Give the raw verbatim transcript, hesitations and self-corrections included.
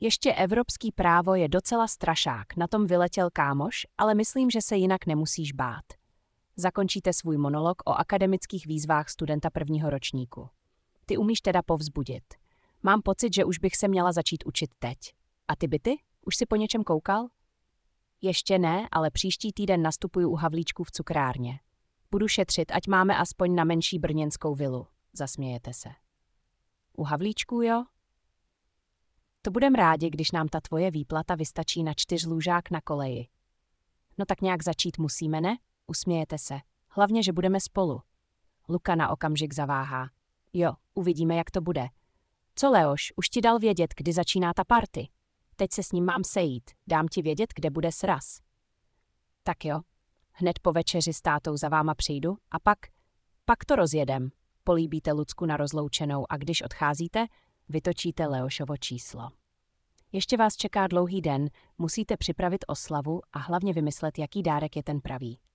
Ještě evropský právo je docela strašák, na tom vyletěl kámoš, ale myslím, že se jinak nemusíš bát. Zakončíte svůj monolog o akademických výzvách studenta prvního ročníku. Ty umíš teda povzbudit. Mám pocit, že už bych se měla začít učit teď. A ty byty? Už si po něčem koukal? Ještě ne, ale příští týden nastupuju u Havlíčků v cukrárně. Budu šetřit, ať máme aspoň na menší brněnskou vilu. Zasmějete se. U Havlíčků, jo? To budem rádi, když nám ta tvoje výplata vystačí na čtyřlůžák na koleji. No tak nějak začít musíme, ne? Usmějete se. Hlavně, že budeme spolu. Luka na okamžik zaváhá. Jo, uvidíme, jak to bude. Co Leoš, už ti dal vědět, kdy začíná ta party? Teď se s ním mám sejít, dám ti vědět, kde bude sraz. Tak jo, hned po večeři s tátou za váma přijdu a pak, pak to rozjedem. Políbíte Lucku na rozloučenou a když odcházíte, vytočíte Leošovo číslo. Ještě vás čeká dlouhý den, musíte připravit oslavu a hlavně vymyslet, jaký dárek je ten pravý.